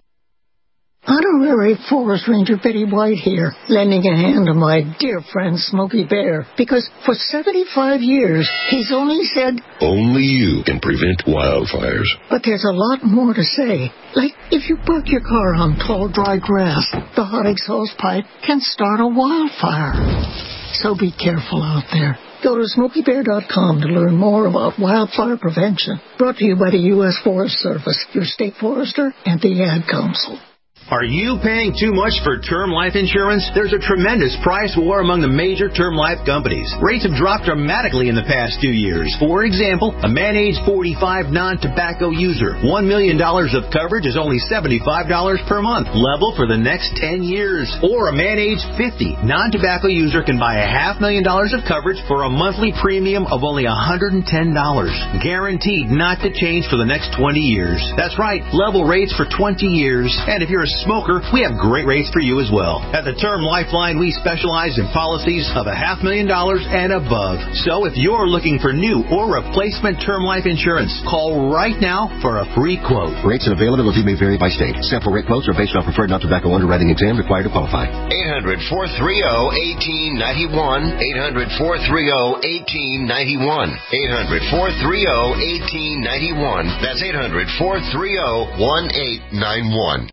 Speaker 22: Honorary Forest Ranger Betty White here, lending a hand to my dear friend Smokey Bear, because for seventy-five years, he's only said,
Speaker 23: only you can prevent wildfires.
Speaker 22: But there's a lot more to say. Like, if you park your car on tall, dry grass, the hot exhaust pipe can start a wildfire. So be careful out there. Go to Smokey Bear dot com to learn more about wildfire prevention. Brought to you by the U S Forest Service, your state forester, and the Ad Council.
Speaker 24: Are you paying too much for term life insurance? There's a tremendous price war among the major term life companies. Rates have dropped dramatically in the past two years. For example, a man age forty-five non-tobacco user, one million dollars of coverage is only seventy-five dollars per month, level for the next ten years. Or a man age fifty non-tobacco user can buy a half million dollars of coverage for a monthly premium of only one hundred ten dollars. Guaranteed not to change for the next twenty years. That's right, level rates for twenty years. And if you're a smoker, we have great rates for you as well. At the Term Lifeline, we specialize in policies of a half million dollars and above. So if you're looking for new or replacement term life insurance, call right now for a free quote.
Speaker 25: Rates and availability may vary by state. Sample rate quotes are based on preferred non-tobacco underwriting exam required to qualify.
Speaker 26: eight hundred, four three zero, one eight nine one. eight hundred, four three zero, one eight nine one. eight hundred, four three zero, one eight nine one. That's eight hundred, four three zero, one eight nine one.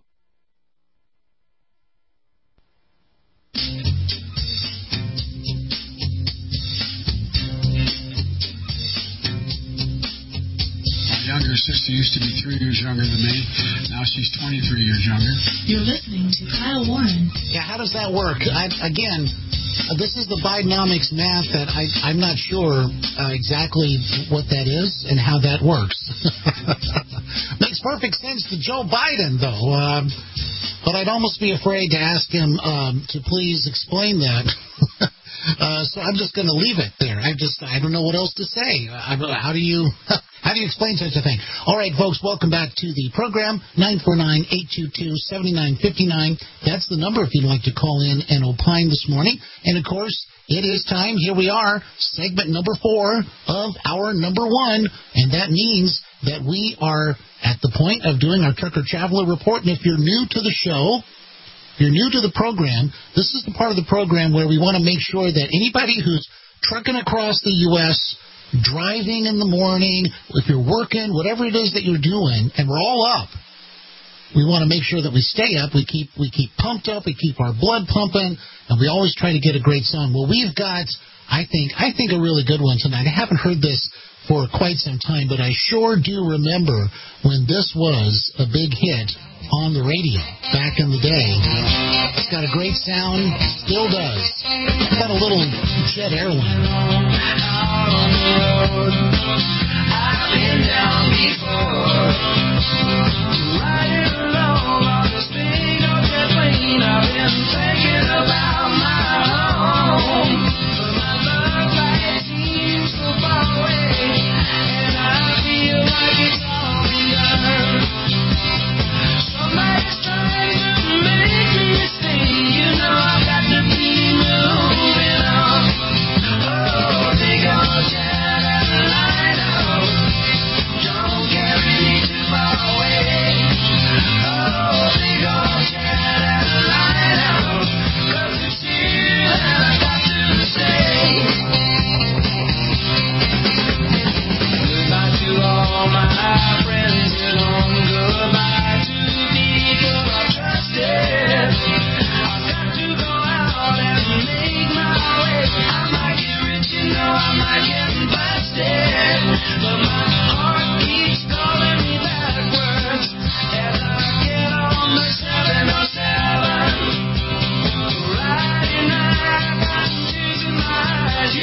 Speaker 27: Younger sister used to be three years younger than me. Now she's twenty-three years younger.
Speaker 20: You're listening to Kyle Warren.
Speaker 6: Yeah, how does that work? I, again, uh, this is the Bidenomics math that I, I'm not sure uh, exactly what that is and how that works. Makes perfect sense to Joe Biden, though. Um, but I'd almost be afraid to ask him um, to please explain that. Uh, so I'm just going to leave it there. I just, I don't know what else to say. I, how do you, how do you explain such a thing? All right, folks, welcome back to the program. nine four nine, eight two two, seven nine five nine. That's the number if you'd like to call in and opine this morning. And, of course, it is time. Here we are, segment number four of our number one. And that means that we are at the point of doing our Trucker Traveler Report. And if you're new to the show, if you're new to the program, this is the part of the program where we want to make sure that anybody who's trucking across the U S, driving in the morning, if you're working, whatever it is that you're doing, and we're all up, we want to make sure that we stay up, we keep we keep pumped up, we keep our blood pumping, and we always try to get a great song. Well, we've got, I think, I think a really good one tonight. I haven't heard this for quite some time, but I sure do remember when this was a big hit on the radio back in the day. It's got a great sound, still does. It's got a little jet airline. I've been down before, riding along on the speed of jet plane. I've been thinking about my home, but my love life seems so far away, and I feel like it's all been done. Somebody's trying to make me stay.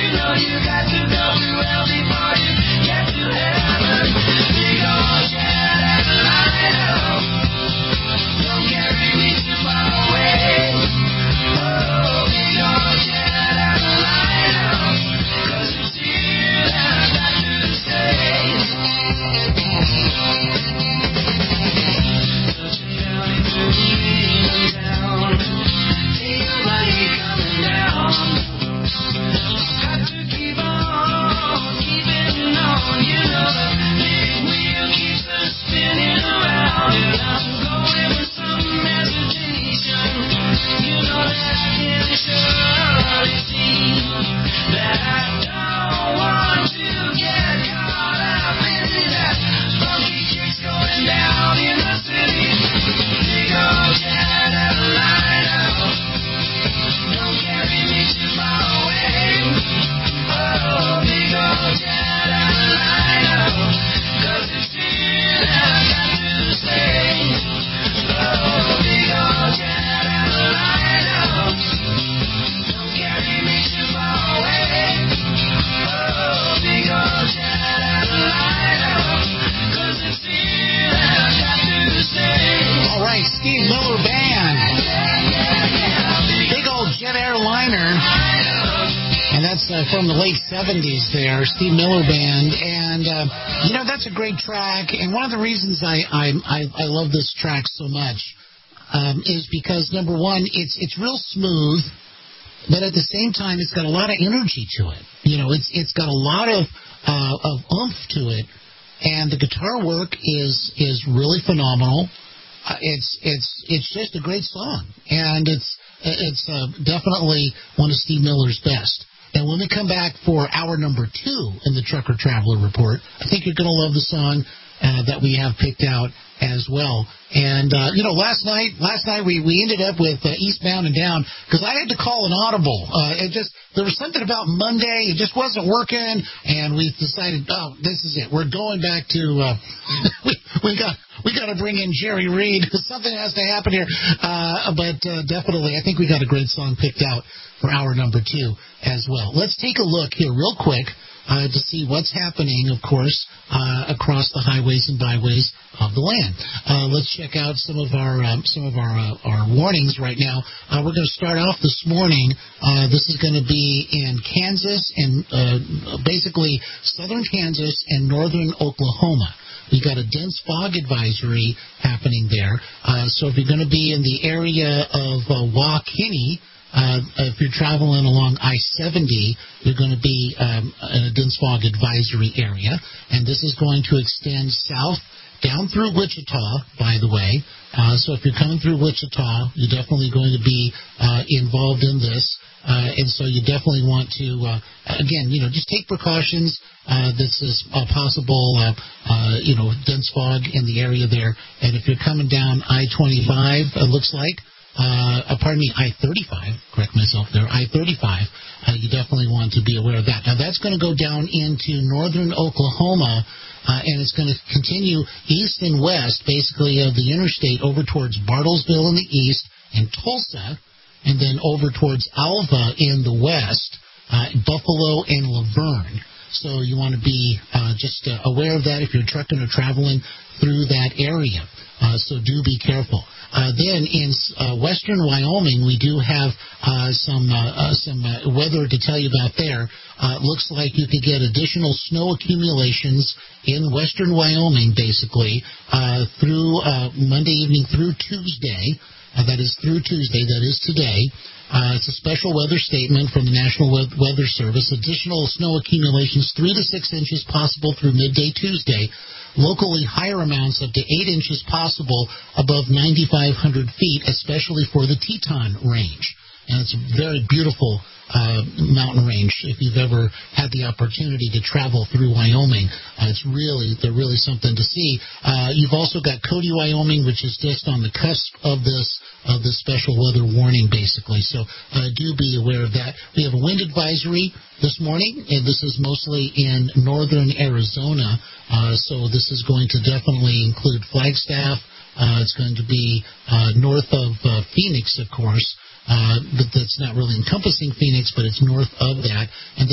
Speaker 6: From the late seventies there, Steve Miller Band, and uh, you know, that's a great track, and one of the reasons I I, I, I love this track so much um, is because, number one, it's it's real smooth, but at the same time, it's got a lot of energy to it. You know, it's it's got a lot of uh, of oomph to it, and the guitar work is is really phenomenal. Uh, it's it's it's just a great song, and it's it's uh, definitely one of Steve Miller's best. And when we come back for hour number two in the Trucker Traveler Report, I think you're going to love the song uh, that we have picked out as well. And, uh, you know, last night, last night we, we ended up with uh, Eastbound and Down because I had to call an audible. Uh, it just, there was something about Monday. It just wasn't working. And we decided, oh, this is it. We're going back to, uh, we, we got, we got to bring in Jerry Reed. Something has to happen here. Uh, but uh, definitely, I think we got a great song picked out for hour number two as well. Let's take a look here real quick uh, to see what's happening, of course, uh, across the highways and byways of the land. Uh, let's check out some of our um, some of our uh, our warnings right now. Uh, we're going to start off this morning. Uh, this is going to be in Kansas and uh, basically southern Kansas and northern Oklahoma. We got a dense fog advisory happening there. Uh, so if you're going to be in the area of uh, Waukene, Uh, if you're traveling along I seventy, you're going to be um, in a dense fog advisory area, and this is going to extend south down through Wichita, by the way. Uh, so if you're coming through Wichita, you're definitely going to be uh, involved in this, uh, and so you definitely want to, uh, again, you know, just take precautions. Uh, this is a possible, uh, uh, you know, dense fog in the area there, and if you're coming down I twenty-five, it looks like, Uh, pardon me, I thirty-five, correct myself there, I thirty-five, uh, you definitely want to be aware of that. Now, that's going to go down into northern Oklahoma, uh, and it's going to continue east and west, basically, of the interstate over towards Bartlesville in the east and Tulsa, and then over towards Alva in the west, uh, Buffalo and Laverne. So you want to be uh, just uh, aware of that if you're trucking or traveling through that area. Uh, so do be careful. Uh, then in uh, western Wyoming, we do have uh, some uh, uh, some uh, weather to tell you about there. Uh, looks like you could get additional snow accumulations in western Wyoming, basically, uh, through uh, Monday evening through Tuesday. Uh, that is through Tuesday. That is today. Uh, it's a special weather statement from the National Weather Service. Additional snow accumulations, three to six inches possible through midday Tuesday. Locally, higher amounts up to eight inches possible above ninety-five hundred feet, especially for the Teton Range. And it's a very beautiful uh, mountain range. If you've ever had the opportunity to travel through Wyoming, uh, it's really they're really something to see. Uh, you've also got Cody, Wyoming, which is just on the cusp of this of this special weather warning, basically. So uh, do be aware of that. We have a wind advisory this morning, and this is mostly in northern Arizona. Uh, so this is going to definitely include Flagstaff. Uh, it's going to be uh, north of uh, Phoenix, of course. Uh, but that's not really encompassing Phoenix, but it's north of that. And then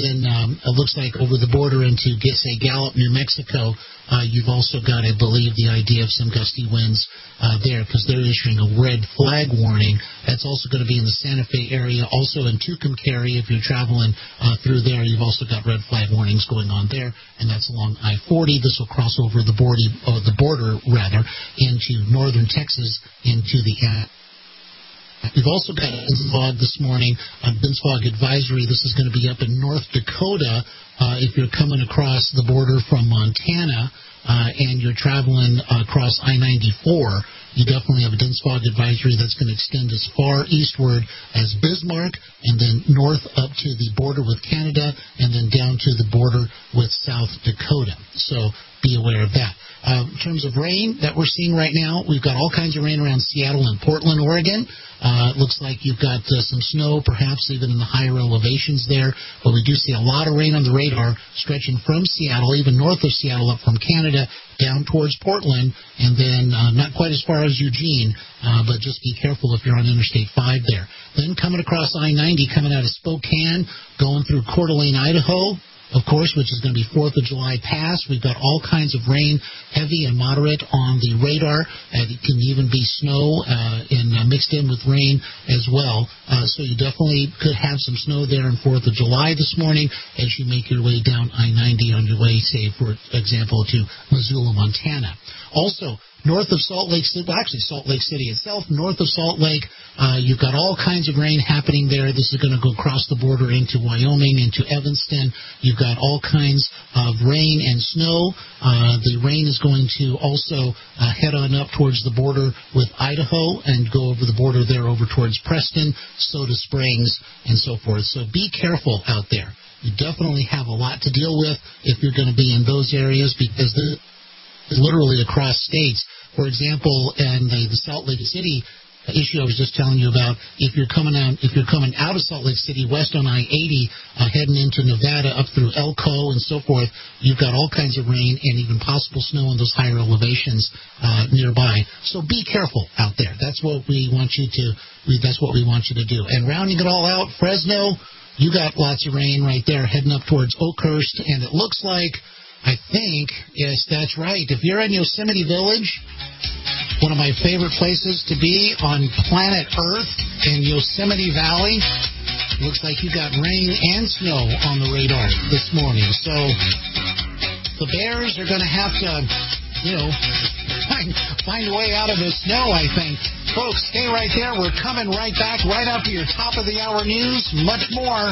Speaker 6: then um, it looks like over the border into, get, say, Gallup, New Mexico, uh, you've also got, I believe, the idea of some gusty winds uh, there because they're issuing a red flag warning. That's also going to be in the Santa Fe area, also in Tucumcari. If you're traveling uh, through there, you've also got red flag warnings going on there, and that's along I forty. This will cross over the border, or the border rather, into northern Texas, into the uh, We've also got a dense fog this morning, a dense fog advisory. This is going to be up in North Dakota. Uh, if you're coming across the border from Montana uh, and you're traveling uh, across I ninety-four, you definitely have a dense fog advisory that's going to extend as far eastward as Bismarck and then north up to the border with Canada and then down to the border with South Dakota. So be aware of that. Uh, in terms of rain that we're seeing right now, we've got all kinds of rain around Seattle and Portland, Oregon. Uh, it looks like you've got uh, some snow, perhaps even in the higher elevations there. But we do see a lot of rain on the radar stretching from Seattle, even north of Seattle, up from Canada, down towards Portland, and then uh, not quite as far as Eugene, uh, but just be careful if you're on Interstate five there. Then coming across I ninety, coming out of Spokane, going through Coeur d'Alene, Idaho, of course, which is going to be fourth of July pass. We've got all kinds of rain, heavy and moderate, on the radar. And it can even be snow uh, in, uh, mixed in with rain as well. Uh, so you definitely could have some snow there on fourth of July this morning as you make your way down I ninety on your way, say, for example, to Missoula, Montana. Also, north of Salt Lake City, well, actually Salt Lake City itself, north of Salt Lake, uh, you've got all kinds of rain happening there. This is going to go across the border into Wyoming, into Evanston. You've got all kinds of rain and snow. Uh, the rain is going to also uh, head on up towards the border with Idaho and go over the border there over towards Preston, Soda Springs, and so forth. So be careful out there. You definitely have a lot to deal with if you're going to be in those areas because the literally across states. For example, in the, the Salt Lake City issue I was just telling you about, if you're coming out, if you're coming out of Salt Lake City west on I eighty, uh, heading into Nevada up through Elko and so forth, you've got all kinds of rain and even possible snow in those higher elevations uh, nearby. So be careful out there. That's what we want you to. We, that's what we want you to do. And rounding it all out, Fresno, you got lots of rain right there heading up towards Oakhurst, and it looks like. I think, yes, that's right. If you're in Yosemite Village, one of my favorite places to be on planet Earth in Yosemite Valley, looks like you got rain and snow on the radar this morning. So the Bears are going to have to, you know, find, find a way out of the snow, I think. Folks, stay right there. We're coming right back right after your top of the hour news. Much more.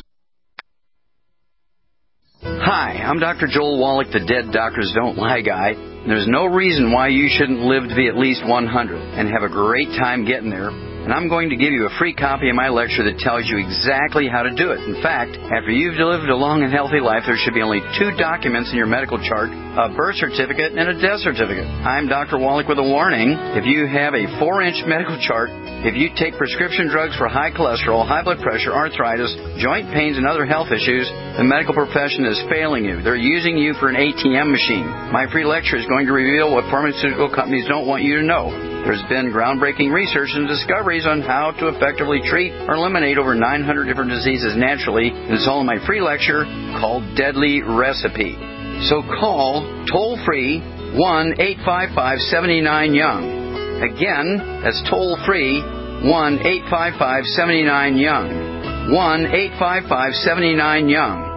Speaker 3: Hi, I'm Doctor Joel Wallach, the Dead Doctors Don't Lie guy. There's no reason why you shouldn't live to be at least one hundred and have a great time getting there. And I'm going to give you a free copy of my lecture that tells you exactly how to do it. In fact, after you've lived a long and healthy life, there should be only two documents in your medical chart, a birth certificate and a death certificate. I'm Doctor Wallach with a warning. If you have a four-inch medical chart, if you take prescription drugs for high cholesterol, high blood pressure, arthritis, joint pains, and other health issues, the medical profession is failing you. They're using you for an A T M machine. My free lecture is going to reveal what pharmaceutical companies don't want you to know. There's been groundbreaking research and discoveries on how to effectively treat or eliminate over nine hundred different diseases naturally. It's all in my free lecture called Deadly Recipe. So call toll-free one eight five five, seven nine, young. Again, that's toll-free one eight five five, seven nine, young. one eight five five, seven nine, young.